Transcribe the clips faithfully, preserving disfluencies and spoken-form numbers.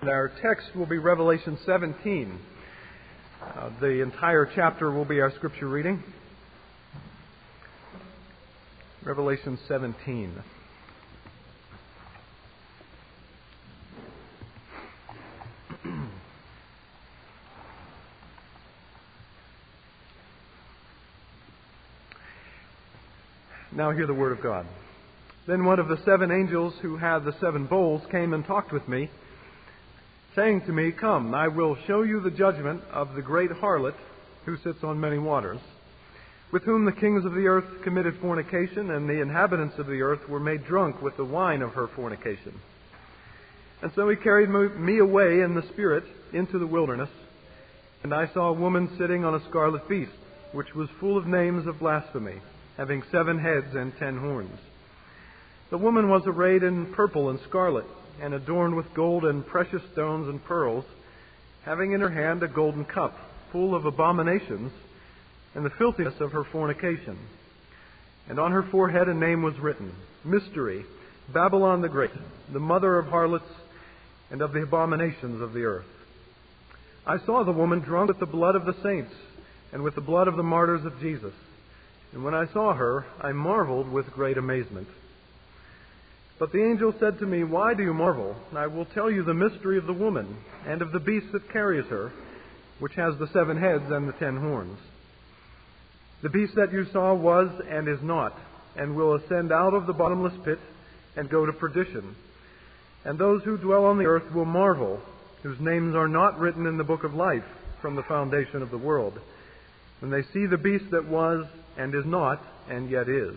And our text will be Revelation seventeen. Uh, the entire chapter will be our scripture reading. Revelation seventeen. Now hear the word of God. Then one of the seven angels who had the seven bowls came and talked with me, saying to me, "Come, I will show you the judgment of the great harlot who sits on many waters, with whom the kings of the earth committed fornication, and the inhabitants of the earth were made drunk with the wine of her fornication." And so he carried me away in the Spirit into the wilderness, and I saw a woman sitting on a scarlet beast, which was full of names of blasphemy, having seven heads and ten horns. The woman was arrayed in purple and scarlet, and adorned with gold and precious stones and pearls, having in her hand a golden cup full of abominations and the filthiness of her fornication. And on her forehead a name was written, Mystery, Babylon the Great, the mother of harlots and of the abominations of the earth. I saw the woman drunk with the blood of the saints and with the blood of the martyrs of Jesus. And when I saw her, I marveled with great amazement. But the angel said to me, "Why do you marvel? I will tell you the mystery of the woman and of the beast that carries her, which has the seven heads and the ten horns. The beast that you saw was and is not, and will ascend out of the bottomless pit and go to perdition. And those who dwell on the earth will marvel, whose names are not written in the book of life from the foundation of the world, when they see the beast that was and is not and yet is.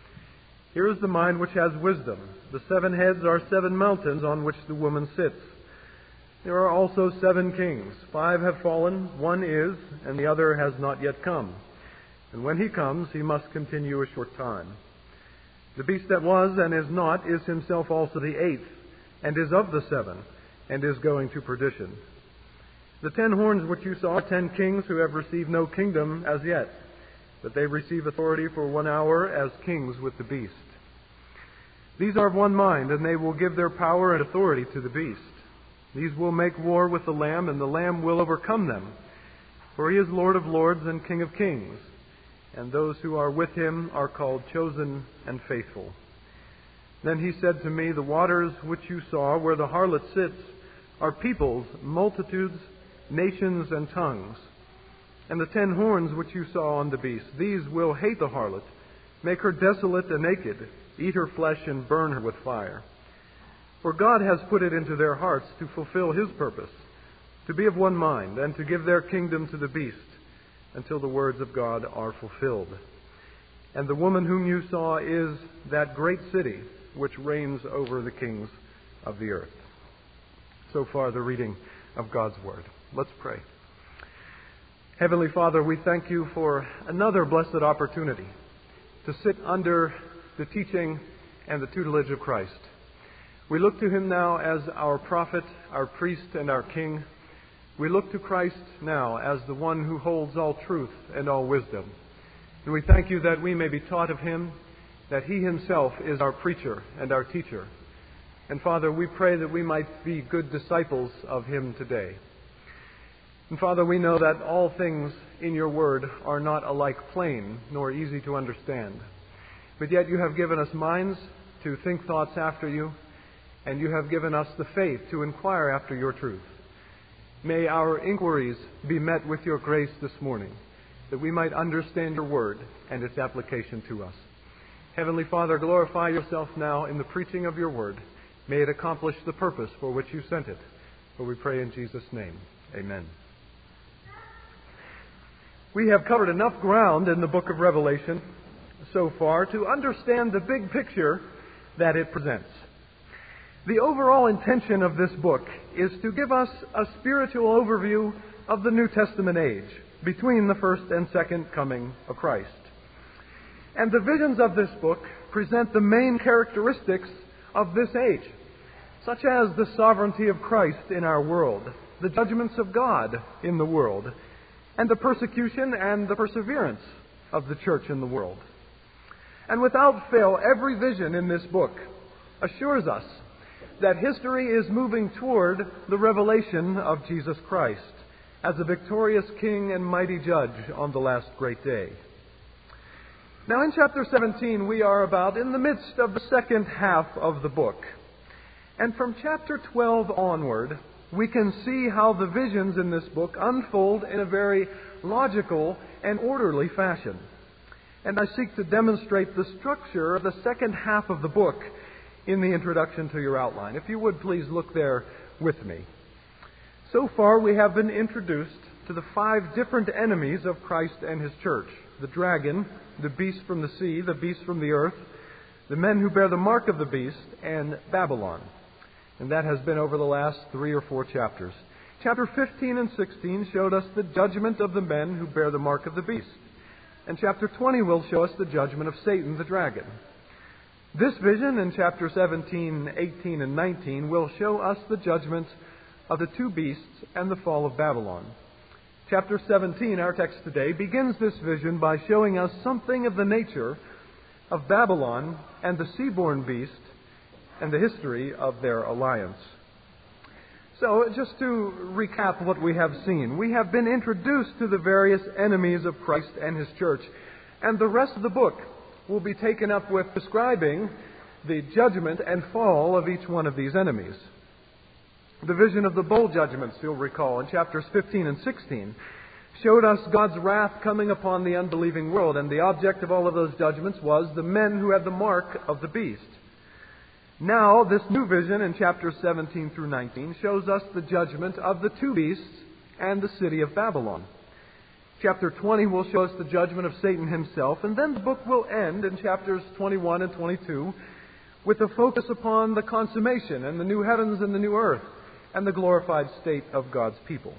Here is the mind which has wisdom. The seven heads are seven mountains on which the woman sits. There are also seven kings. Five have fallen, one is, and the other has not yet come. And when he comes, he must continue a short time. The beast that was and is not is himself also the eighth, and is of the seven, and is going to perdition. The ten horns which you saw are ten kings who have received no kingdom as yet, but they receive authority for one hour as kings with the beast. These are of one mind, and they will give their power and authority to the beast. These will make war with the Lamb, and the Lamb will overcome them. For he is Lord of lords and King of kings, and those who are with him are called chosen and faithful. Then he said to me, "The waters which you saw where the harlot sits are peoples, multitudes, nations, and tongues. And the ten horns which you saw on the beast, these will hate the harlot, make her desolate and naked, eat her flesh and burn her with fire. For God has put it into their hearts to fulfill his purpose, to be of one mind, and to give their kingdom to the beast, until the words of God are fulfilled. And the woman whom you saw is that great city which reigns over the kings of the earth." So far, the reading of God's Word. Let's pray. Heavenly Father, we thank you for another blessed opportunity to sit under the teaching and the tutelage of Christ. We look to him now as our prophet, our priest, and our king. We look to Christ now as the one who holds all truth and all wisdom. And we thank you that we may be taught of him, that he himself is our preacher and our teacher. And Father, we pray that we might be good disciples of him today. And Father, we know that all things in your word are not alike plain nor easy to understand. But yet you have given us minds to think thoughts after you, and you have given us the faith to inquire after your truth. May our inquiries be met with your grace this morning, that we might understand your word and its application to us. Heavenly Father, glorify yourself now in the preaching of your word. May it accomplish the purpose for which you sent it. For we pray in Jesus' name. Amen. We have covered enough ground in the book of Revelation so far to understand the big picture that it presents. The overall intention of this book is to give us a spiritual overview of the New Testament age between the first and second coming of Christ. And the visions of this book present the main characteristics of this age, such as the sovereignty of Christ in our world, the judgments of God in the world, and the persecution and the perseverance of the church in the world. And without fail, every vision in this book assures us that history is moving toward the revelation of Jesus Christ as a victorious King and mighty Judge on the last great day. Now in chapter seventeen we are about in the midst of the second half of the book. And from chapter twelve onward, we can see how the visions in this book unfold in a very logical and orderly fashion. And I seek to demonstrate the structure of the second half of the book in the introduction to your outline. If you would please look there with me. So far we have been introduced to the five different enemies of Christ and His church. The dragon, the beast from the sea, the beast from the earth, the men who bear the mark of the beast, and Babylon. And that has been over the last three or four chapters. Chapter fifteen and sixteen showed us the judgment of the men who bear the mark of the beast. And chapter twenty will show us the judgment of Satan, the dragon. This vision in chapter seventeen, eighteen, and nineteen will show us the judgment of the two beasts and the fall of Babylon. Chapter seventeen, our text today, begins this vision by showing us something of the nature of Babylon and the sea-born beast and the history of their alliance. So, just to recap what we have seen, we have been introduced to the various enemies of Christ and His church, and the rest of the book will be taken up with describing the judgment and fall of each one of these enemies. The vision of the bowl judgments, you'll recall, in chapters fifteen and sixteen, showed us God's wrath coming upon the unbelieving world, and the object of all of those judgments was the men who had the mark of the beast. Now, this new vision in chapters seventeen through nineteen shows us the judgment of the two beasts and the city of Babylon. Chapter twenty will show us the judgment of Satan himself, and then the book will end in chapters twenty-one and twenty-two with a focus upon the consummation and the new heavens and the new earth and the glorified state of God's people.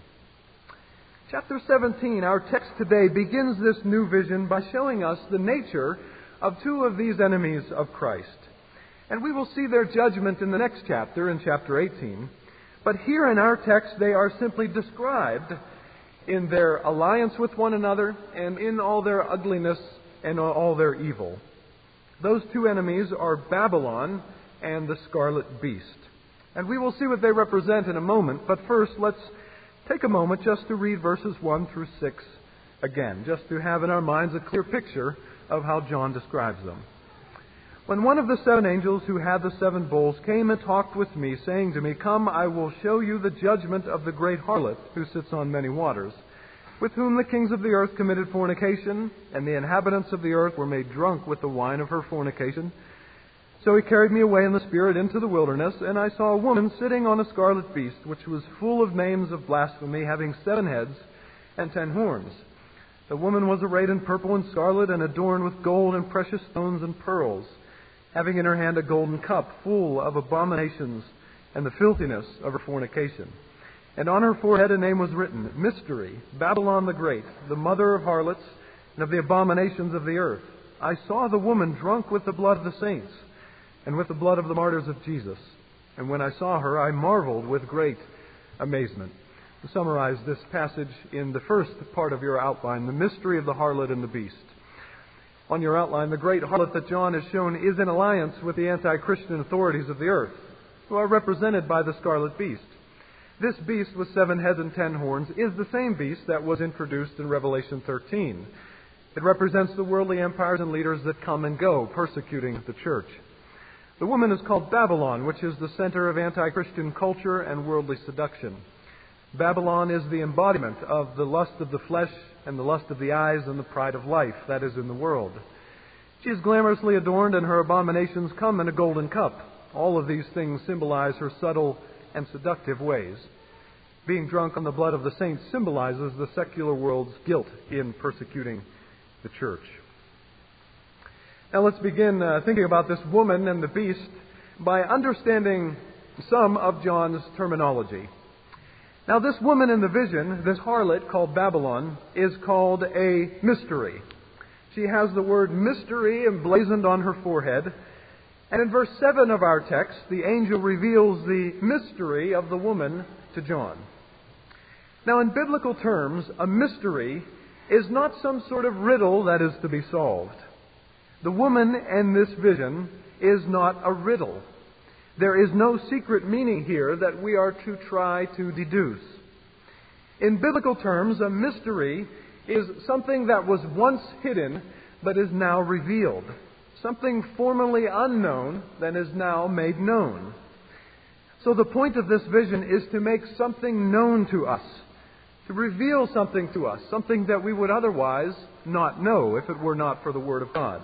Chapter seventeen, our text today, begins this new vision by showing us the nature of two of these enemies of Christ. And we will see their judgment in the next chapter, in chapter eighteen. But here in our text, they are simply described in their alliance with one another and in all their ugliness and all their evil. Those two enemies are Babylon and the scarlet beast. And we will see what they represent in a moment. But first, let's take a moment just to read verses one through six again, just to have in our minds a clear picture of how John describes them. When one of the seven angels who had the seven bowls came and talked with me, saying to me, "Come, I will show you the judgment of the great harlot who sits on many waters, with whom the kings of the earth committed fornication, and the inhabitants of the earth were made drunk with the wine of her fornication." So he carried me away in the Spirit into the wilderness, and I saw a woman sitting on a scarlet beast, which was full of names of blasphemy, having seven heads and ten horns. The woman was arrayed in purple and scarlet, and adorned with gold and precious stones and pearls, having in her hand a golden cup full of abominations and the filthiness of her fornication. And on her forehead a name was written, Mystery, Babylon the Great, the mother of harlots and of the abominations of the earth. I saw the woman drunk with the blood of the saints and with the blood of the martyrs of Jesus. And when I saw her, I marveled with great amazement. To summarize this passage in the first part of your outline, the mystery of the harlot and the beast. On your outline, the great harlot that John has shown is in alliance with the anti-Christian authorities of the earth, who are represented by the scarlet beast. This beast with seven heads and ten horns is the same beast that was introduced in Revelation thirteen. It represents the worldly empires and leaders that come and go, persecuting the church. The woman is called Babylon, which is the center of anti-Christian culture and worldly seduction. Babylon is the embodiment of the lust of the flesh and the lust of the eyes and the pride of life that is in the world. She is glamorously adorned, and her abominations come in a golden cup. All of these things symbolize her subtle and seductive ways. Being drunk on the blood of the saints symbolizes the secular world's guilt in persecuting the church. Now let's begin uh, thinking about this woman and the beast by understanding some of John's terminology. Now, this woman in the vision, this harlot called Babylon, is called a mystery. She has the word mystery emblazoned on her forehead. And in verse seven of our text, the angel reveals the mystery of the woman to John. Now, in biblical terms, a mystery is not some sort of riddle that is to be solved. The woman in this vision is not a riddle. There is no secret meaning here that we are to try to deduce. In biblical terms, a mystery is something that was once hidden but is now revealed. Something formerly unknown that is now made known. So the point of this vision is to make something known to us, to reveal something to us, something that we would otherwise not know if it were not for the Word of God.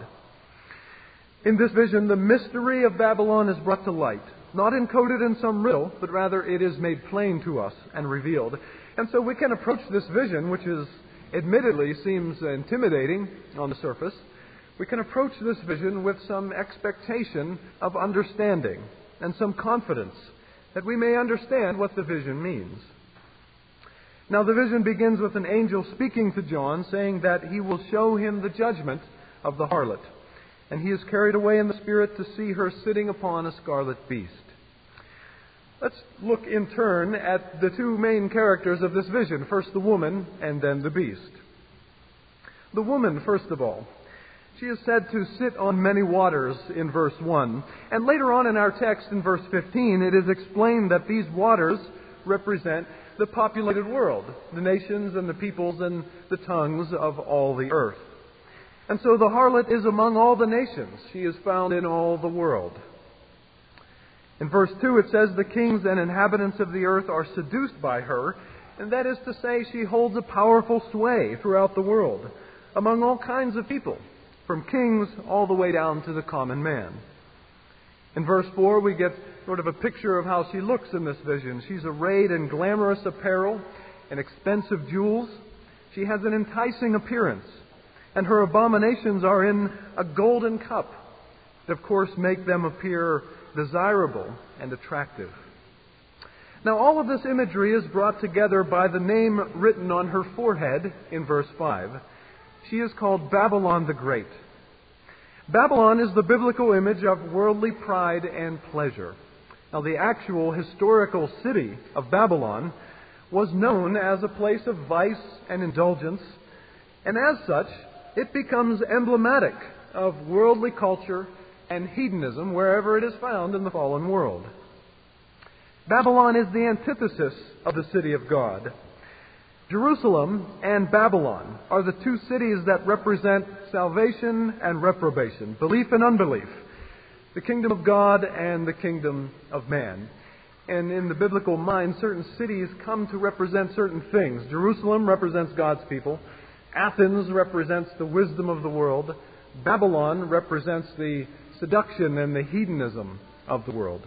In this vision, the mystery of Babylon is brought to light, not encoded in some riddle, but rather it is made plain to us and revealed. And so we can approach this vision, which is admittedly seems intimidating on the surface. We can approach this vision with some expectation of understanding and some confidence that we may understand what the vision means. Now, the vision begins with an angel speaking to John, saying that he will show him the judgment of the harlot. And he is carried away in the Spirit to see her sitting upon a scarlet beast. Let's look in turn at the two main characters of this vision. First the woman, and then the beast. The woman, first of all. She is said to sit on many waters in verse one. And later on in our text in verse fifteen, it is explained that these waters represent the populated world, the nations and the peoples and the tongues of all the earth. And so the harlot is among all the nations. She is found in all the world. In verse two it says, the kings and inhabitants of the earth are seduced by her, and that is to say she holds a powerful sway throughout the world, among all kinds of people, from kings all the way down to the common man. In verse four we get sort of a picture of how she looks in this vision. She's arrayed in glamorous apparel and expensive jewels. She has an enticing appearance, and her abominations are in a golden cup that, of course, make them appear desirable and attractive. Now, all of this imagery is brought together by the name written on her forehead in verse five. She is called Babylon the Great. Babylon is the biblical image of worldly pride and pleasure. Now, the actual historical city of Babylon was known as a place of vice and indulgence, and as such, it becomes emblematic of worldly culture and hedonism wherever it is found in the fallen world. Babylon is the antithesis of the city of God. Jerusalem and Babylon are the two cities that represent salvation and reprobation, belief and unbelief, the kingdom of God and the kingdom of man. And in the biblical mind, certain cities come to represent certain things. Jerusalem represents God's people. Athens represents the wisdom of the world. Babylon represents the seduction and the hedonism of the world.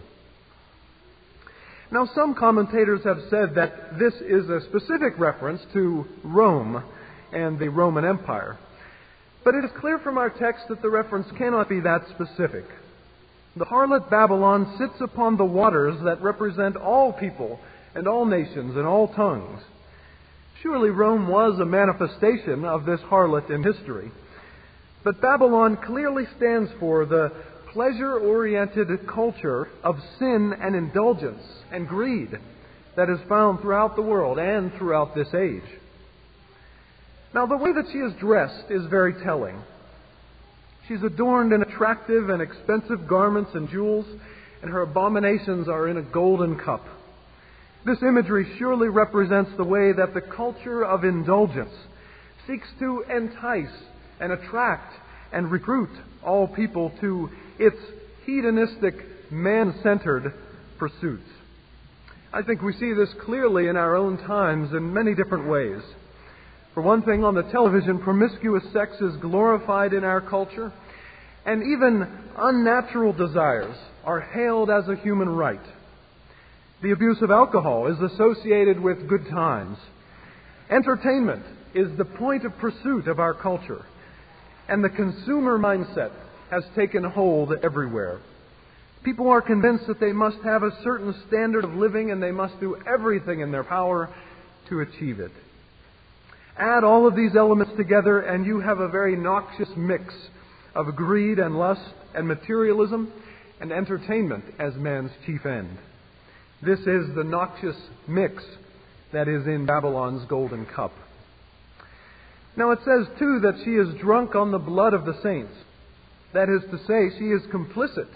Now, some commentators have said that this is a specific reference to Rome and the Roman Empire. But it is clear from our text that the reference cannot be that specific. The harlot Babylon sits upon the waters that represent all people and all nations and all tongues. Surely Rome was a manifestation of this harlot in history. But Babylon clearly stands for the pleasure-oriented culture of sin and indulgence and greed that is found throughout the world and throughout this age. Now, the way that she is dressed is very telling. She's adorned in attractive and expensive garments and jewels, and her abominations are in a golden cup. This imagery surely represents the way that the culture of indulgence seeks to entice and attract and recruit all people to its hedonistic, man-centered pursuits. I think we see this clearly in our own times in many different ways. For one thing, on the television, promiscuous sex is glorified in our culture, and even unnatural desires are hailed as a human right. The abuse of alcohol is associated with good times. Entertainment is the point of pursuit of our culture, and the consumer mindset has taken hold everywhere. People are convinced that they must have a certain standard of living and they must do everything in their power to achieve it. Add all of these elements together and you have a very noxious mix of greed and lust and materialism and entertainment as man's chief end. This is the noxious mix that is in Babylon's golden cup. Now it says too that she is drunk on the blood of the saints. That is to say, she is complicit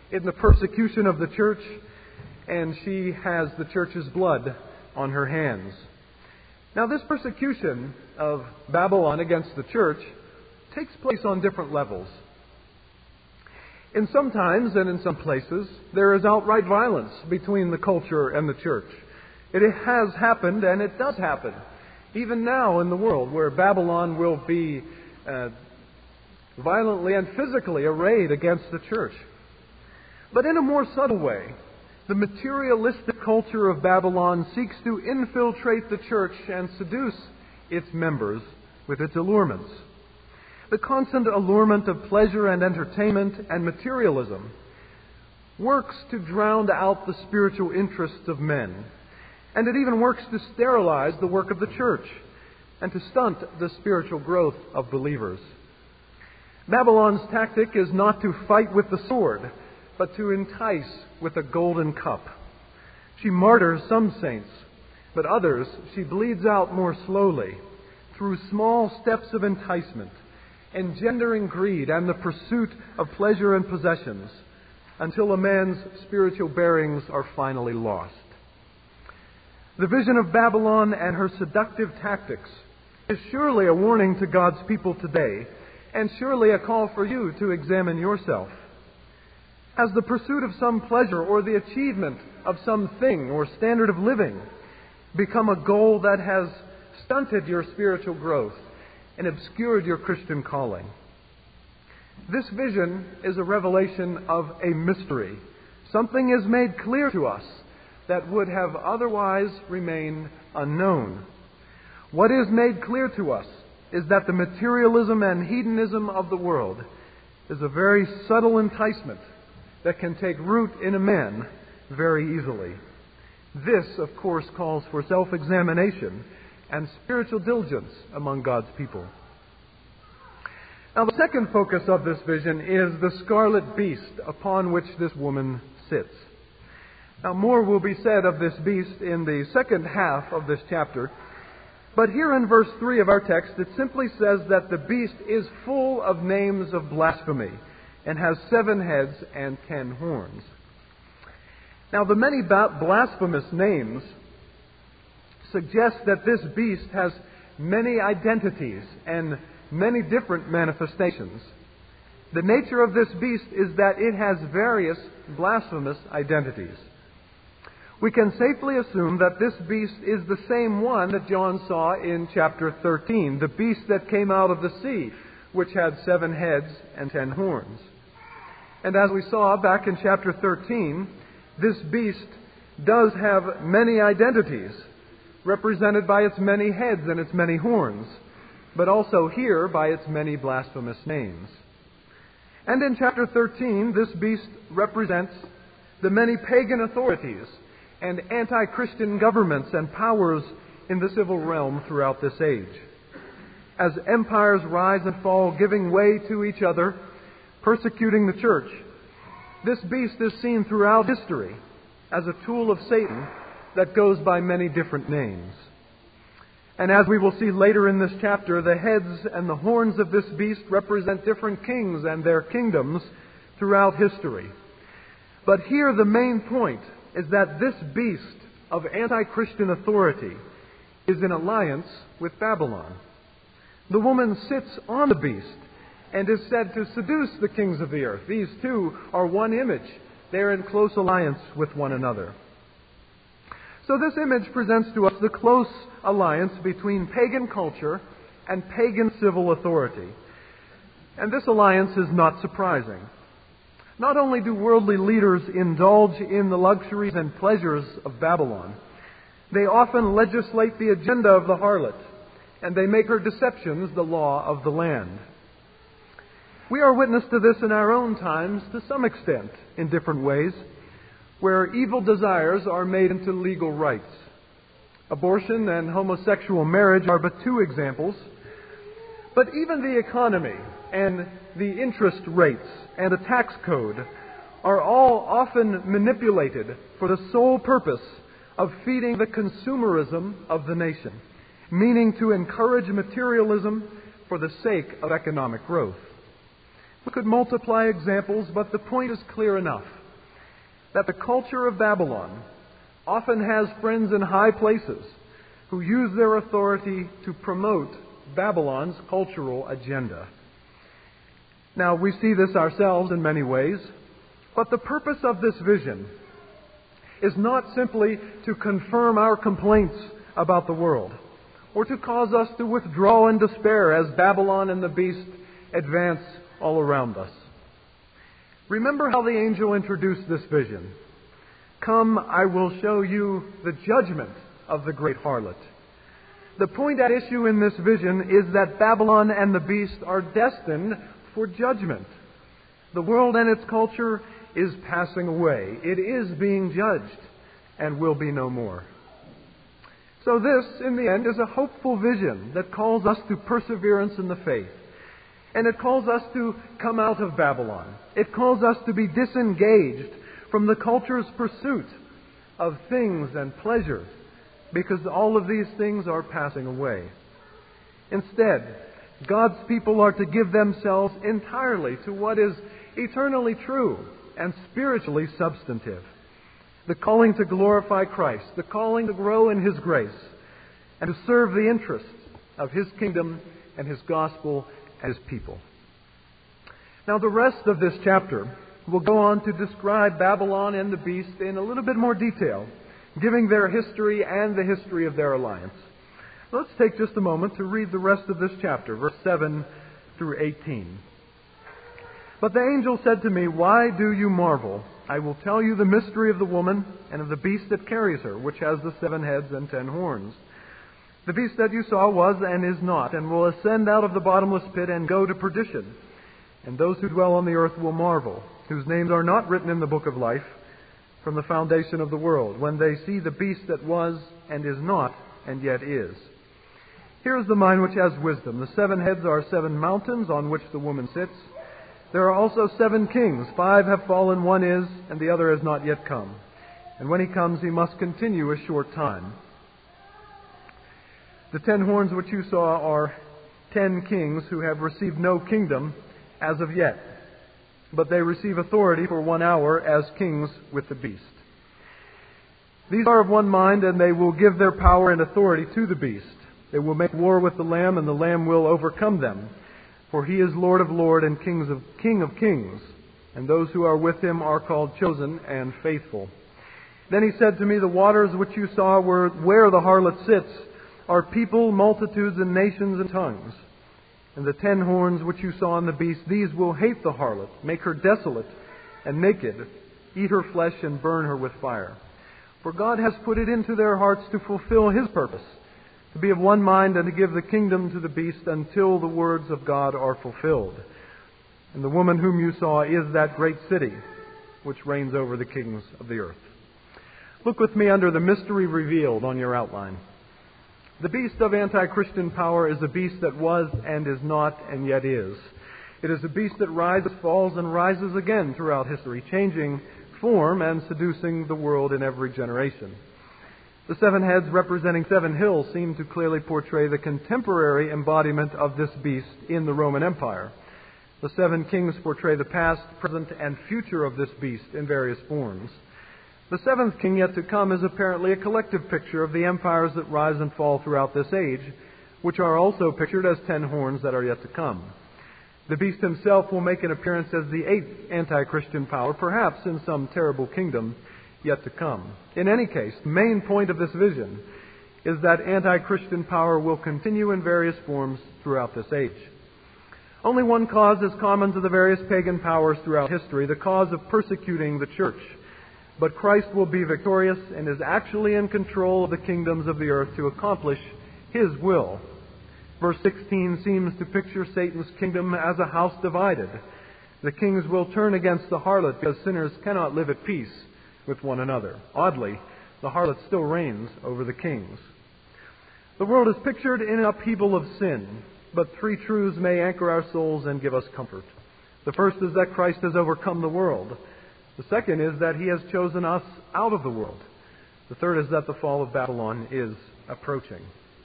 in the persecution of the church, and she has the church's blood on her hands. Now, this persecution of Babylon against the church takes place on different levels. In some times and in some places, there is outright violence between the culture and the church. It has happened, and it does happen, even now in the world, where Babylon will be uh, violently and physically arrayed against the church. But in a more subtle way, the materialistic culture of Babylon seeks to infiltrate the church and seduce its members with its allurements. The constant allurement of pleasure and entertainment and materialism works to drown out the spiritual interests of men, and it even works to sterilize the work of the church and to stunt the spiritual growth of believers. Babylon's tactic is not to fight with the sword, but to entice with a golden cup. She martyrs some saints, but others she bleeds out more slowly through small steps of enticement, engendering greed and the pursuit of pleasure and possessions, until a man's spiritual bearings are finally lost. The vision of Babylon and her seductive tactics is surely a warning to God's people today, and surely a call for you to examine yourself. Has the pursuit of some pleasure or the achievement of some thing or standard of living become a goal that has stunted your spiritual growth and obscured your Christian calling? This vision is a revelation of a mystery. Something is made clear to us that would have otherwise remained unknown. What is made clear to us is that the materialism and hedonism of the world is a very subtle enticement that can take root in a man very easily. This, of course, calls for self-examination and spiritual diligence among God's people. Now, the second focus of this vision is the scarlet beast upon which this woman sits. Now, more will be said of this beast in the second half of this chapter, but here in verse three of our text, it simply says that the beast is full of names of blasphemy and has seven heads and ten horns. Now, the many blasphemous names suggest that this beast has many identities and many different manifestations. The nature of this beast is that it has various blasphemous identities. We can safely assume that this beast is the same one that John saw in chapter thirteen, the beast that came out of the sea, which had seven heads and ten horns. And as we saw back in chapter thirteen, this beast does have many identities, represented by its many heads and its many horns, but also here by its many blasphemous names. And in chapter thirteen, this beast represents the many pagan authorities and anti-Christian governments and powers in the civil realm throughout this age. As empires rise and fall, giving way to each other, persecuting the church, this beast is seen throughout history as a tool of Satan that goes by many different names. And as we will see later in this chapter, the heads and the horns of this beast represent different kings and their kingdoms throughout history. But here the main point is that this beast of anti-Christian authority is in alliance with Babylon. The woman sits on the beast and is said to seduce the kings of the earth. These two are one image. They are in close alliance with one another. So this image presents to us the close alliance between pagan culture and pagan civil authority. And this alliance is not surprising. Not only do worldly leaders indulge in the luxuries and pleasures of Babylon, they often legislate the agenda of the harlot, and they make her deceptions the law of the land. We are witness to this in our own times to some extent, in different ways, where evil desires are made into legal rights. Abortion and homosexual marriage are but two examples. But even the economy and the interest rates and a tax code are all often manipulated for the sole purpose of feeding the consumerism of the nation, meaning to encourage materialism for the sake of economic growth. We could multiply examples, but the point is clear enough. that the culture of Babylon often has friends in high places who use their authority to promote Babylon's cultural agenda. Now, we see this ourselves in many ways, but the purpose of this vision is not simply to confirm our complaints about the world, or to cause us to withdraw in despair as Babylon and the beast advance all around us. Remember how the angel introduced this vision. Come, I will show you the judgment of the great harlot. The point at issue in this vision is that Babylon and the beast are destined for judgment. The world and its culture is passing away. It is being judged and will be no more. So this, in the end, is a hopeful vision that calls us to perseverance in the faith. And it calls us to come out of Babylon. It calls us to be disengaged from the culture's pursuit of things and pleasures, because all of these things are passing away. Instead, God's people are to give themselves entirely to what is eternally true and spiritually substantive. The calling to glorify Christ, the calling to grow in His grace, and to serve the interests of His kingdom and His gospel and His people. Now, the rest of this chapter will go on to describe Babylon and the beast in a little bit more detail, giving their history and the history of their alliance. Let's take just a moment to read the rest of this chapter, verse seven through eighteen. But the angel said to me, Why do you marvel? I will tell you the mystery of the woman and of the beast that carries her, which has the seven heads and ten horns. The beast that you saw was and is not, and will ascend out of the bottomless pit and go to perdition. And those who dwell on the earth will marvel, whose names are not written in the book of life from the foundation of the world, when they see the beast that was and is not and yet is. Here is the mind which has wisdom. The seven heads are seven mountains on which the woman sits. There are also seven kings. Five have fallen, one is, and the other has not yet come. And when he comes, he must continue a short time. The ten horns which you saw are ten kings who have received no kingdom as of yet, but they receive authority for one hour as kings with the beast. These are of one mind, and they will give their power and authority to the beast. They will make war with the Lamb, and the Lamb will overcome them. For he is Lord of lords and Kings of, King of kings, and those who are with him are called chosen and faithful. Then he said to me, The waters which you saw were where the harlot sits are people, multitudes, and nations and tongues. And the ten horns which you saw in the beast, these will hate the harlot, make her desolate and naked, eat her flesh and burn her with fire. For God has put it into their hearts to fulfill His purpose, to be of one mind and to give the kingdom to the beast until the words of God are fulfilled. And the woman whom you saw is that great city which reigns over the kings of the earth. Look with me under the mystery revealed on your outline. The beast of anti-Christian power is a beast that was and is not and yet is. It is a beast that rises, falls, and rises again throughout history, changing form and seducing the world in every generation. The seven heads representing seven hills seem to clearly portray the contemporary embodiment of this beast in the Roman Empire. The seven kings portray the past, present, and future of this beast in various forms. The seventh king yet to come is apparently a collective picture of the empires that rise and fall throughout this age, which are also pictured as ten horns that are yet to come. The beast himself will make an appearance as the eighth anti-Christian power, perhaps in some terrible kingdom yet to come. In any case, the main point of this vision is that anti-Christian power will continue in various forms throughout this age. Only one cause is common to the various pagan powers throughout history, the cause of persecuting the church. But Christ will be victorious and is actually in control of the kingdoms of the earth to accomplish His will. Verse sixteen seems to picture Satan's kingdom as a house divided. The kings will turn against the harlot because sinners cannot live at peace with one another. Oddly, the harlot still reigns over the kings. The world is pictured in an upheaval of sin, but three truths may anchor our souls and give us comfort. The first is that Christ has overcome the world. The second is that He has chosen us out of the world. The third is that the fall of Babylon is approaching.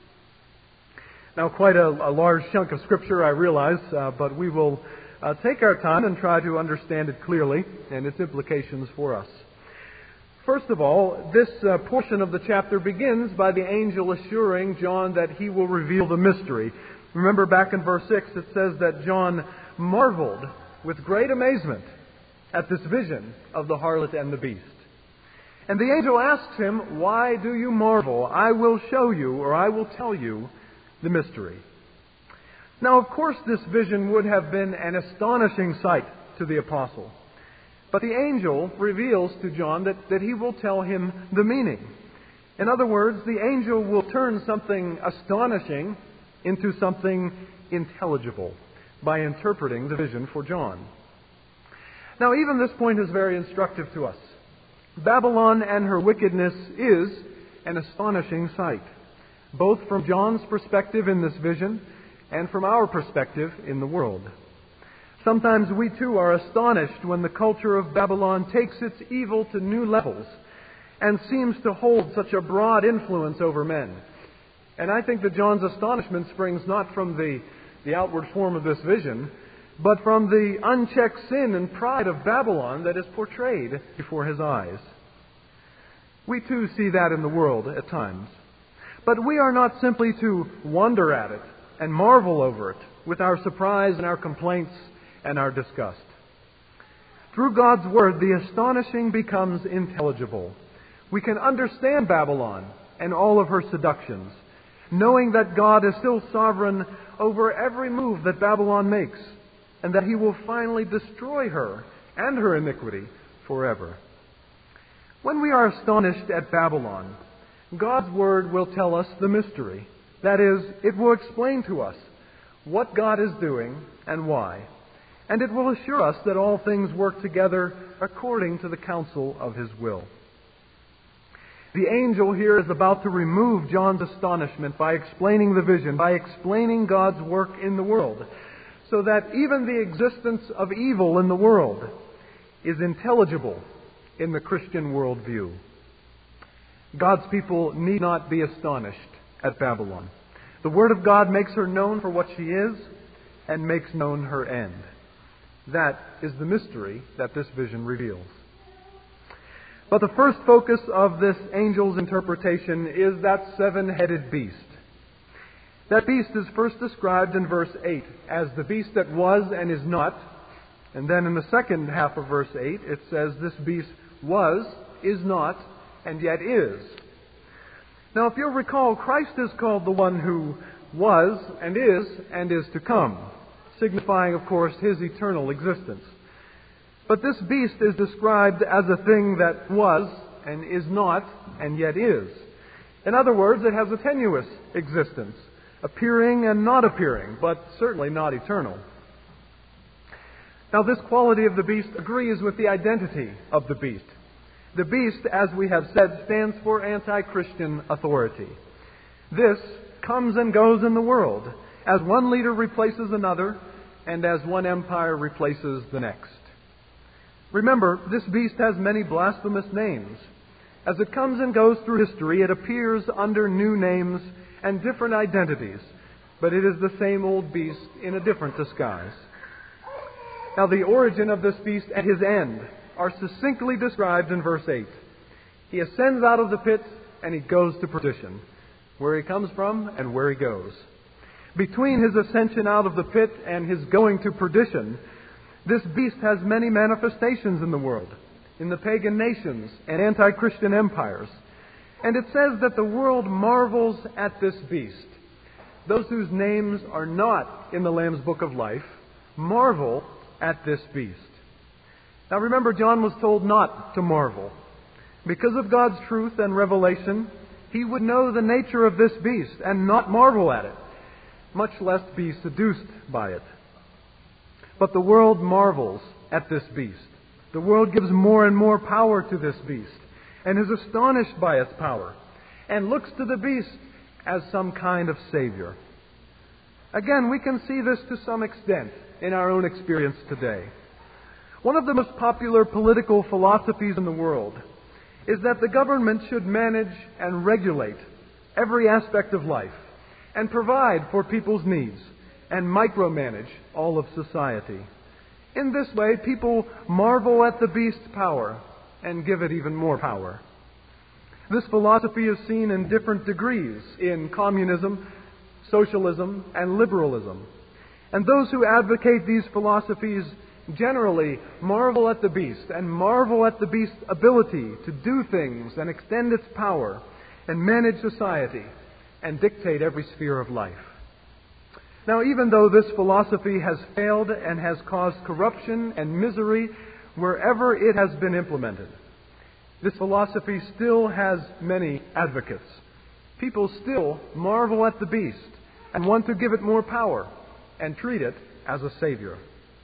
Now, quite a, a large chunk of Scripture, I realize, uh, but we will uh, take our time and try to understand it clearly and its implications for us. First of all, this uh, portion of the chapter begins by the angel assuring John that he will reveal the mystery. Remember back in verse six, it says that John marveled with great amazement at this vision of the harlot and the beast. And the angel asks him, "Why do you marvel? I will show you, or I will tell you, the mystery." Now, of course, this vision would have been an astonishing sight to the apostle. But the angel reveals to John that, that he will tell him the meaning. In other words, the angel will turn something astonishing into something intelligible by interpreting the vision for John. Now, even this point is very instructive to us. Babylon and her wickedness is an astonishing sight, both from John's perspective in this vision and from our perspective in the world. Sometimes we too are astonished when the culture of Babylon takes its evil to new levels and seems to hold such a broad influence over men. And I think that John's astonishment springs not from the, the outward form of this vision, but from the unchecked sin and pride of Babylon that is portrayed before his eyes. We too see that in the world at times. But we are not simply to wonder at it and marvel over it with our surprise and our complaints and our disgust. Through God's Word, the astonishing becomes intelligible. We can understand Babylon and all of her seductions, knowing that God is still sovereign over every move that Babylon makes, and that He will finally destroy her and her iniquity forever. When we are astonished at Babylon, God's Word will tell us the mystery. That is, it will explain to us what God is doing and why. And it will assure us that all things work together according to the counsel of His will. The angel here is about to remove John's astonishment by explaining the vision, by explaining God's work in the world, so that even the existence of evil in the world is intelligible in the Christian worldview. God's people need not be astonished at Babylon. The Word of God makes her known for what she is and makes known her end. That is the mystery that this vision reveals. But the first focus of this angel's interpretation is that seven-headed beast. That beast is first described in verse eight as the beast that was and is not. And then in the second half of verse eight, it says this beast was, is not, and yet is. Now, if you'll recall, Christ is called the one who was and is and is to come, signifying, of course, His eternal existence. But this beast is described as a thing that was and is not and yet is. In other words, it has a tenuous existence, appearing and not appearing, but certainly not eternal. Now, this quality of the beast agrees with the identity of the beast. The beast, as we have said, stands for anti-Christian authority. This comes and goes in the world, as one leader replaces another, and as one empire replaces the next. Remember, this beast has many blasphemous names. As it comes and goes through history, it appears under new names and different identities, but it is the same old beast in a different disguise. Now, the origin of this beast and his end are succinctly described in verse eight. He ascends out of the pit and he goes to perdition, where he comes from and where he goes. Between his ascension out of the pit and his going to perdition, this beast has many manifestations in the world, in the pagan nations and anti-Christian empires. And it says that the world marvels at this beast. Those whose names are not in the Lamb's Book of Life marvel at this beast. Now remember, John was told not to marvel. Because of God's truth and revelation, he would know the nature of this beast and not marvel at it, much less be seduced by it. But the world marvels at this beast. The world gives more and more power to this beast and is astonished by its power and looks to the beast as some kind of savior. Again, we can see this to some extent in our own experience today. One of the most popular political philosophies in the world is that the government should manage and regulate every aspect of life and provide for people's needs and micromanage all of society. In this way, people marvel at the beast's power and give it even more power. This philosophy is seen in different degrees in communism, socialism, and liberalism. And those who advocate these philosophies generally marvel at the beast and marvel at the beast's ability to do things and extend its power and manage society and dictate every sphere of life. Now, even though this philosophy has failed and has caused corruption and misery wherever it has been implemented, this philosophy still has many advocates. People still marvel at the beast and want to give it more power and treat it as a savior.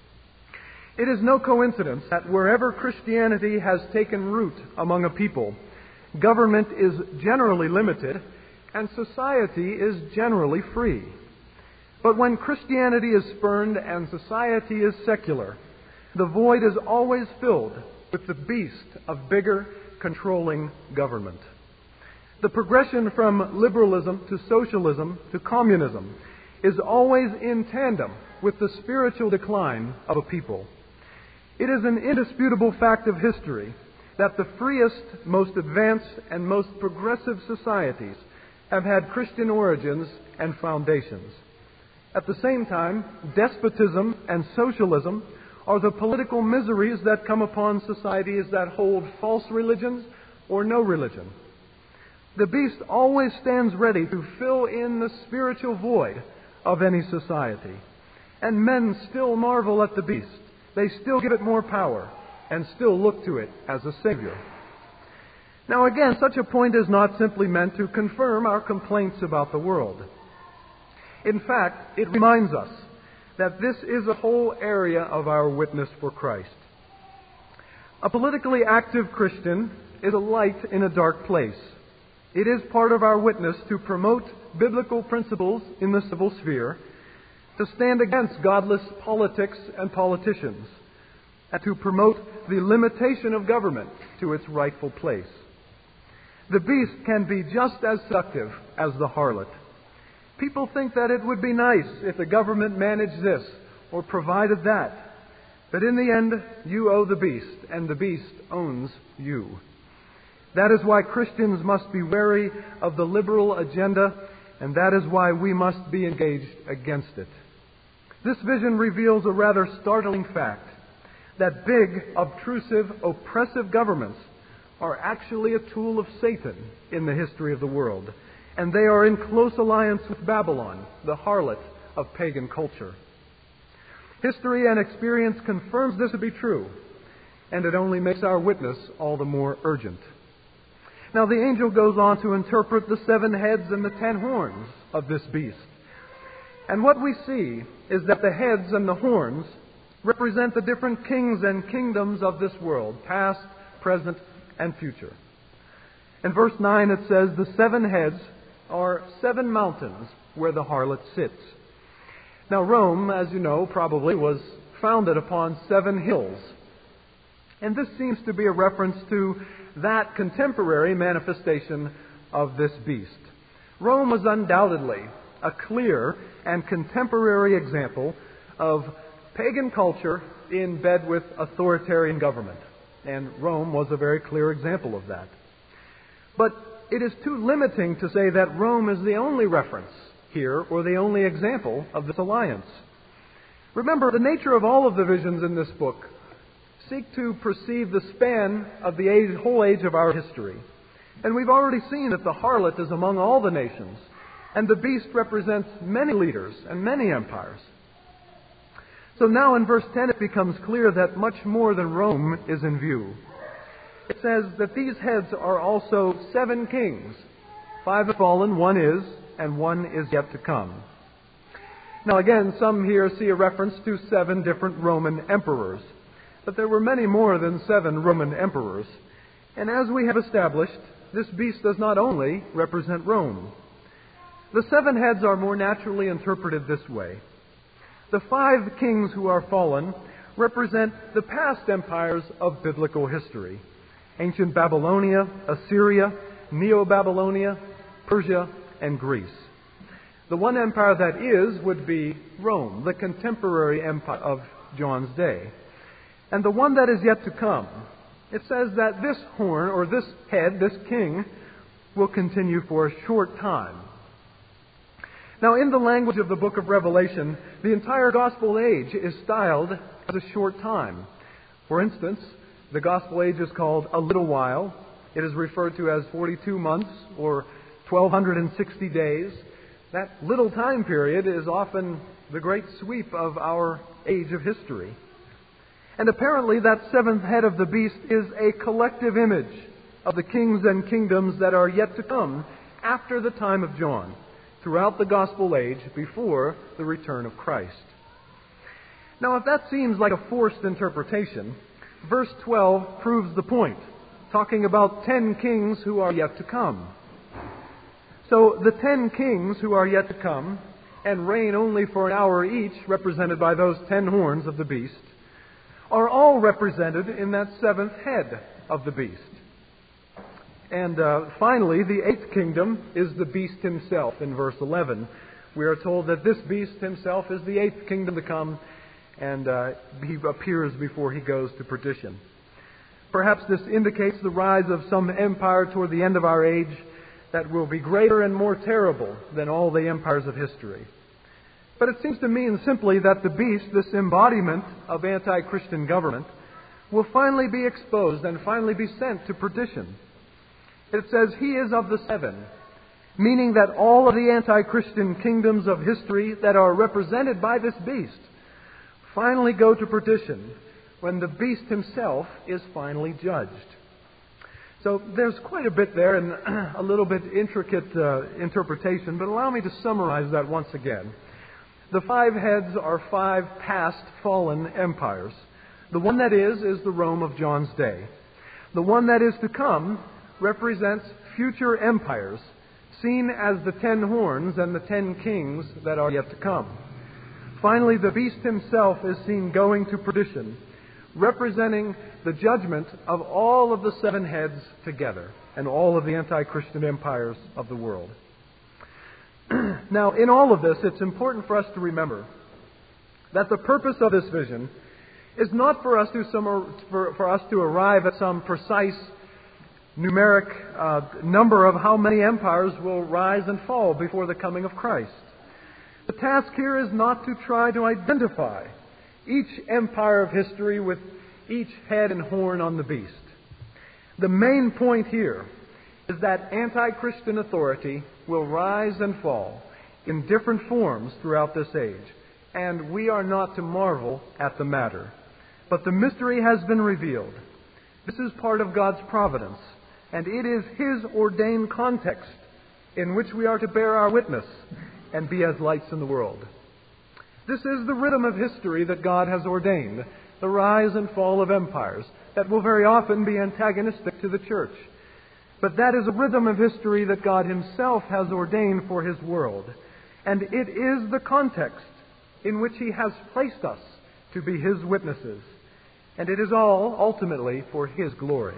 It is no coincidence that wherever Christianity has taken root among a people, government is generally limited and society is generally free. But when Christianity is spurned and society is secular, the void is always filled with the beast of bigger, controlling government. The progression from liberalism to socialism to communism is always in tandem with the spiritual decline of a people. It is an indisputable fact of history that the freest, most advanced, and most progressive societies have had Christian origins and foundations. At the same time, despotism and socialism are the political miseries that come upon societies that hold false religions or no religion. The beast always stands ready to fill in the spiritual void of any society. And men still marvel at the beast. They still give it more power and still look to it as a savior. Now again, such a point is not simply meant to confirm our complaints about the world. In fact, it reminds us that this is a whole area of our witness for Christ. A politically active Christian is a light in a dark place. It is part of our witness to promote biblical principles in the civil sphere, to stand against godless politics and politicians, and to promote the limitation of government to its rightful place. The beast can be just as seductive as the harlot. People think that it would be nice if the government managed this or provided that. But in the end, you owe the beast, and the beast owns you. That is why Christians must be wary of the liberal agenda, and that is why we must be engaged against it. This vision reveals a rather startling fact, that big, obtrusive, oppressive governments are actually a tool of Satan in the history of the world, and they are in close alliance with Babylon, the harlot of pagan culture. History and experience confirms this to be true, and it only makes our witness all the more urgent. Now the angel goes on to interpret the seven heads and the ten horns of this beast. And what we see is that the heads and the horns represent the different kings and kingdoms of this world, past, present, and future. In verse nine it says, the seven heads are seven mountains where the harlot sits. Now Rome, as you know, probably was founded upon seven hills. And this seems to be a reference to that contemporary manifestation of this beast. Rome was undoubtedly a clear and contemporary example of pagan culture in bed with authoritarian government. And Rome was a very clear example of that. But it is too limiting to say that Rome is the only reference here or the only example of this alliance. Remember, the nature of all of the visions in this book seek to perceive the span of the age, whole age of our history. And we've already seen that the harlot is among all the nations, and the beast represents many leaders and many empires. So now in verse ten it becomes clear that much more than Rome is in view. It says that these heads are also seven kings. Five have fallen, one is, and one is yet to come. Now again, some here see a reference to seven different Roman emperors. But there were many more than seven Roman emperors. And as we have established, this beast does not only represent Rome. The seven heads are more naturally interpreted this way. The five kings who are fallen represent the past empires of biblical history. Ancient Babylonia, Assyria, Neo-Babylonia, Persia, and Greece. The one empire that is would be Rome, the contemporary empire of John's day. And the one that is yet to come it says that this horn, or this head, this king, will continue for a short time. Now, in the language of the book of Revelation, the entire gospel age is styled as a short time. For instance, the gospel age is called a little while. It is referred to as forty-two months or twelve sixty days. That little time period is often the great sweep of our age of history. And apparently that seventh head of the beast is a collective image of the kings and kingdoms that are yet to come after the time of John, throughout the gospel age before the return of Christ. Now, if that seems like a forced interpretation, verse twelve proves the point, talking about ten kings who are yet to come. So the ten kings who are yet to come and reign only for an hour each, represented by those ten horns of the beast, are all represented in that seventh head of the beast. And uh, finally, the eighth kingdom is the beast himself. In verse eleven, we are told that this beast himself is the eighth kingdom to come, and uh, he appears before he goes to perdition. Perhaps this indicates the rise of some empire toward the end of our age that will be greater and more terrible than all the empires of history. But it seems to mean simply that the beast, this embodiment of anti-Christian government, will finally be exposed and finally be sent to perdition. It says he is of the seven, meaning that all of the anti-Christian kingdoms of history that are represented by this beast finally go to perdition when the beast himself is finally judged. So there's quite a bit there and a little bit intricate uh, interpretation, but allow me to summarize that once again. The five heads are five past fallen empires. The one that is, is the Rome of John's day. The one that is to come represents future empires, seen as the ten horns and the ten kings that are yet to come. Finally, the beast himself is seen going to perdition, representing the judgment of all of the seven heads together and all of the anti-Christian empires of the world. Now, in all of this, it's important for us to remember that the purpose of this vision is not for us to, some, for, for us to arrive at some precise numeric uh, number of how many empires will rise and fall before the coming of Christ. The task here is not to try to identify each empire of history with each head and horn on the beast. The main point here is that anti-Christian authority will rise and fall in different forms throughout this age, and we are not to marvel at the matter. But the mystery has been revealed. This is part of God's providence, and it is His ordained context in which we are to bear our witness and be as lights in the world. This is the rhythm of history that God has ordained, the rise and fall of empires that will very often be antagonistic to the church. But that is a rhythm of history that God Himself has ordained for His world. And it is the context in which He has placed us to be His witnesses. And it is all, ultimately, for His glory.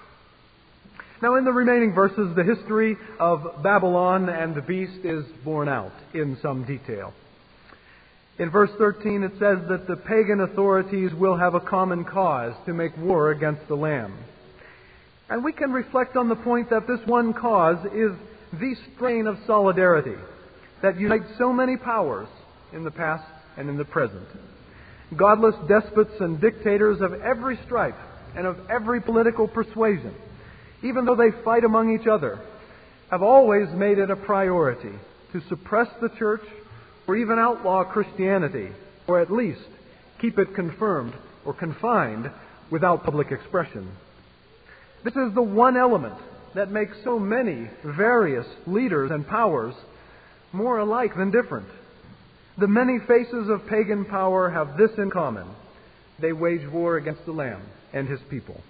Now, in the remaining verses, the history of Babylon and the beast is borne out in some detail. In verse thirteen, it says that the pagan authorities will have a common cause to make war against the Lamb. And we can reflect on the point that this one cause is the strain of solidarity that unites so many powers in the past and in the present. Godless despots and dictators of every stripe and of every political persuasion, even though they fight among each other, have always made it a priority to suppress the church or even outlaw Christianity, or at least keep it confirmed or confined without public expression. This is the one element that makes so many various leaders and powers more alike than different. The many faces of pagan power have this in common: they wage war against the Lamb and His people.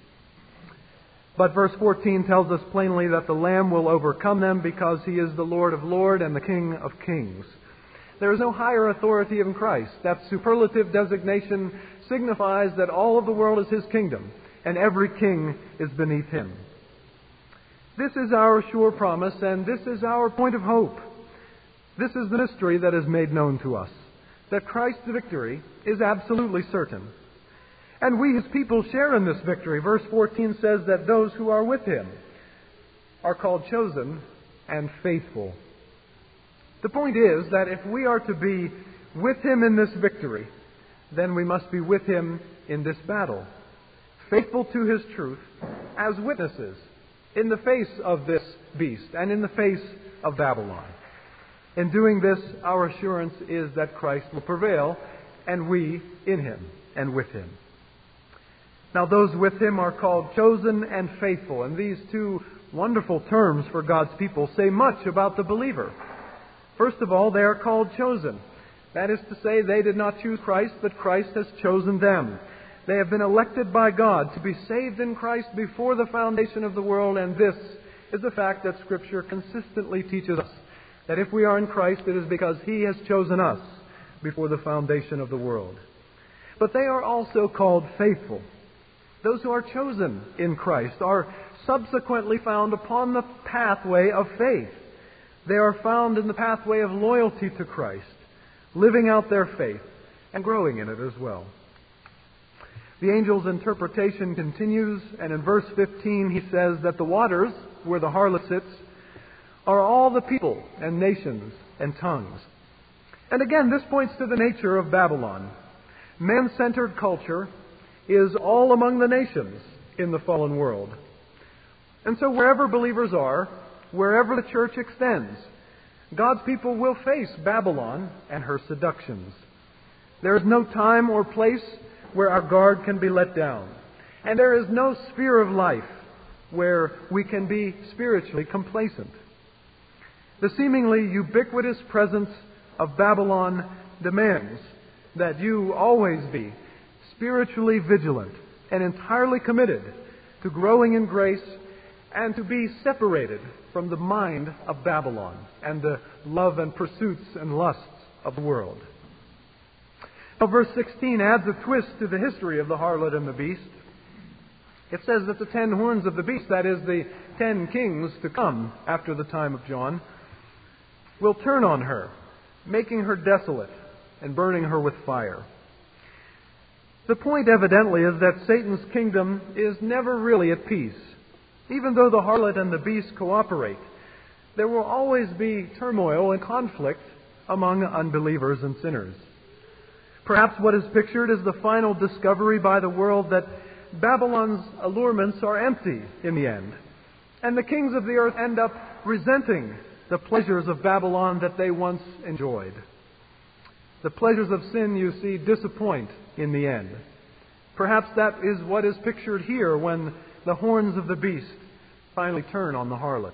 But verse fourteen tells us plainly that the Lamb will overcome them because He is the Lord of lords and the King of kings. There is no higher authority in Christ. That superlative designation signifies that all of the world is His kingdom, and every king is beneath Him. This is our sure promise, and this is our point of hope. This is the mystery that is made known to us, that Christ's victory is absolutely certain. And we, his people, share in this victory. Verse fourteen says that those who are with him are called chosen and faithful. The point is that if we are to be with him in this victory, then we must be with him in this battle, faithful to his truth as witnesses in the face of this beast and in the face of Babylon. In doing this, our assurance is that Christ will prevail, and we in him and with him. Now, those with him are called chosen and faithful, and these two wonderful terms for God's people say much about the believer. First of all, they are called chosen. That is to say, they did not choose Christ, but Christ has chosen them. They have been elected by God to be saved in Christ before the foundation of the world, and this is a fact that Scripture consistently teaches us, that if we are in Christ, it is because he has chosen us before the foundation of the world. But they are also called faithful. Those who are chosen in Christ are subsequently found upon the pathway of faith. They are found in the pathway of loyalty to Christ, living out their faith and growing in it as well. The angel's interpretation continues, and in verse fifteen he says that the waters where the harlot sits are all the people and nations and tongues. And again, this points to the nature of Babylon. Man-centered culture is all among the nations in the fallen world. And so wherever believers are, wherever the church extends, God's people will face Babylon and her seductions. There is no time or place where our guard can be let down. And there is no sphere of life where we can be spiritually complacent. The seemingly ubiquitous presence of Babylon demands that you always be spiritually vigilant and entirely committed to growing in grace and to be separated from the mind of Babylon and the love and pursuits and lusts of the world. Now, verse sixteen adds a twist to the history of the harlot and the beast. It says that the ten horns of the beast, that is, the ten kings to come after the time of John, will turn on her, making her desolate and burning her with fire. The point, evidently, is that Satan's kingdom is never really at peace. Even though the harlot and the beast cooperate, there will always be turmoil and conflict among unbelievers and sinners. Perhaps what is pictured is the final discovery by the world that Babylon's allurements are empty in the end, and the kings of the earth end up resenting the pleasures of Babylon that they once enjoyed. The pleasures of sin, you see, disappoint in the end. Perhaps that is what is pictured here when the horns of the beast finally turn on the harlot.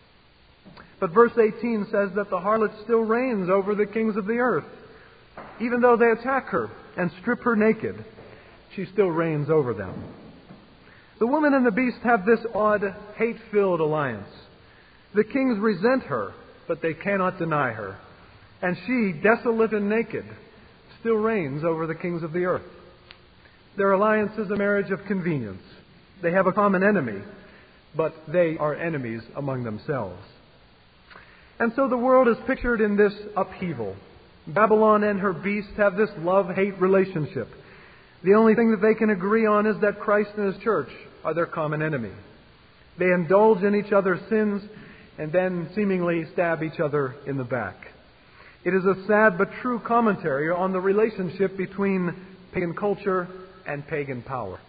But verse eighteen says that the harlot still reigns over the kings of the earth. Even though they attack her and strip her naked, she still reigns over them. The woman and the beast have this odd, hate-filled alliance. The kings resent her, but they cannot deny her. And she, desolate and naked, still reigns over the kings of the earth. Their alliance is a marriage of convenience. They have a common enemy, but they are enemies among themselves. And so the world is pictured in this upheaval. Babylon and her beast have this love-hate relationship. The only thing that they can agree on is that Christ and His church are their common enemy. They indulge in each other's sins and then seemingly stab each other in the back. It is a sad but true commentary on the relationship between pagan culture and pagan power.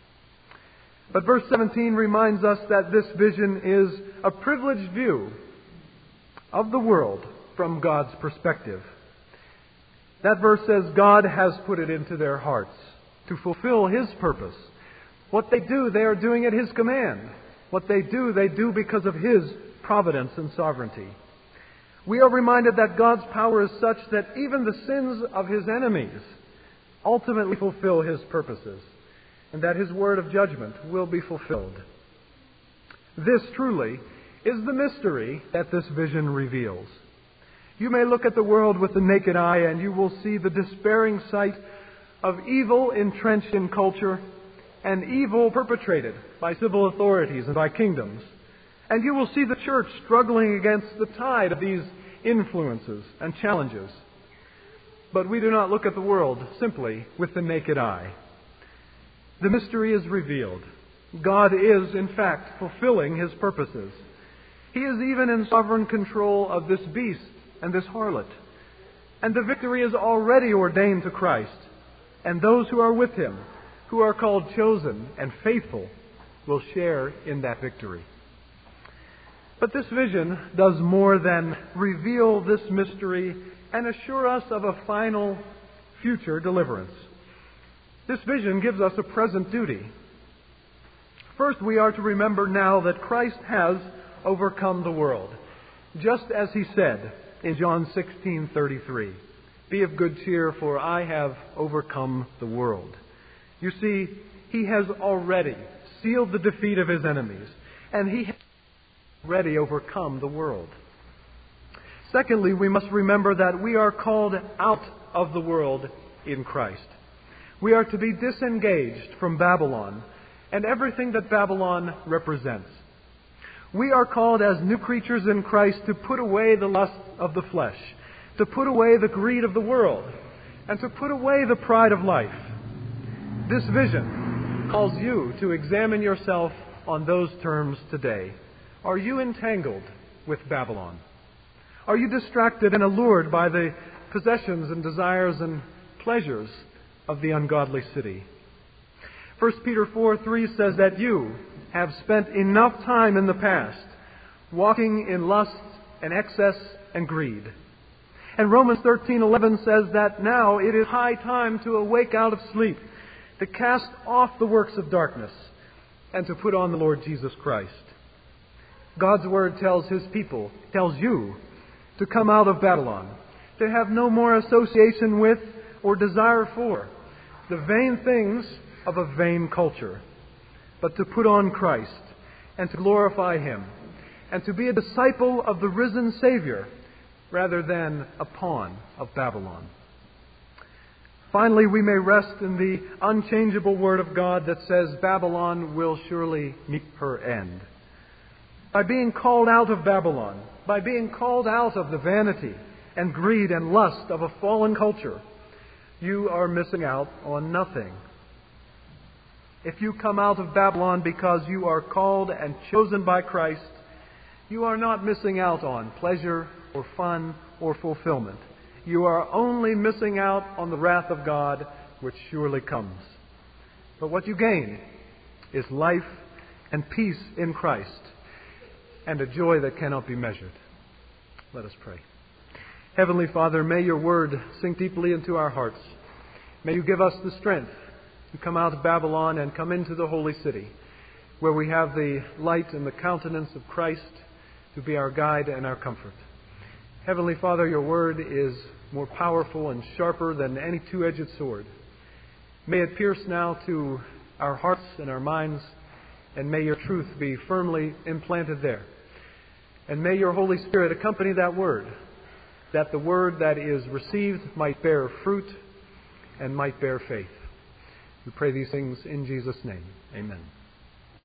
But verse seventeen reminds us that this vision is a privileged view of the world from God's perspective. That verse says God has put it into their hearts to fulfill His purpose. What they do, they are doing at His command. What they do, they do because of His providence and sovereignty. We are reminded that God's power is such that even the sins of His enemies ultimately fulfill His purposes, and that His word of judgment will be fulfilled. This truly is the mystery that this vision reveals. You may look at the world with the naked eye and you will see the despairing sight of evil entrenched in culture and evil perpetrated by civil authorities and by kingdoms. And you will see the church struggling against the tide of these influences and challenges. But we do not look at the world simply with the naked eye. The mystery is revealed. God is, in fact, fulfilling His purposes. He is even in sovereign control of this beast and this harlot. And the victory is already ordained to Christ. And those who are with Him, who are called chosen and faithful, will share in that victory. But this vision does more than reveal this mystery and assure us of a final future deliverance. This vision gives us a present duty. First, we are to remember now that Christ has overcome the world, just as He said in John sixteen thirty-three, "Be of good cheer, for I have overcome the world." You see, He has already sealed the defeat of His enemies, and He has already overcome the world. Secondly, we must remember that we are called out of the world in Christ. We are to be disengaged from Babylon and everything that Babylon represents. We are called as new creatures in Christ to put away the lust of the flesh, to put away the greed of the world, and to put away the pride of life. This vision calls you to examine yourself on those terms today. Are you entangled with Babylon? Are you distracted and allured by the possessions and desires and pleasures of the ungodly city? First Peter four three says that you have spent enough time in the past walking in lust and excess and greed. And Romans thirteen eleven says that now it is high time to awake out of sleep, to cast off the works of darkness, and to put on the Lord Jesus Christ. God's Word tells His people, tells you, to come out of Babylon, to have no more association with or desire for the vain things of a vain culture, but to put on Christ and to glorify Him and to be a disciple of the risen Savior rather than a pawn of Babylon. Finally, we may rest in the unchangeable Word of God that says Babylon will surely meet her end. By being called out of Babylon, by being called out of the vanity and greed and lust of a fallen culture, you are missing out on nothing. If you come out of Babylon because you are called and chosen by Christ, you are not missing out on pleasure or fun or fulfillment. You are only missing out on the wrath of God, which surely comes. But what you gain is life and peace in Christ, and a joy that cannot be measured. Let us pray. Heavenly Father, may Your Word sink deeply into our hearts. May You give us the strength to come out of Babylon and come into the holy city, where we have the light and the countenance of Christ to be our guide and our comfort. Heavenly Father, Your Word is more powerful and sharper than any two-edged sword. May it pierce now to our hearts and our minds, and may Your truth be firmly implanted there. And may Your Holy Spirit accompany that Word, that the Word that is received might bear fruit and might bear faith. We pray these things in Jesus' name. Amen.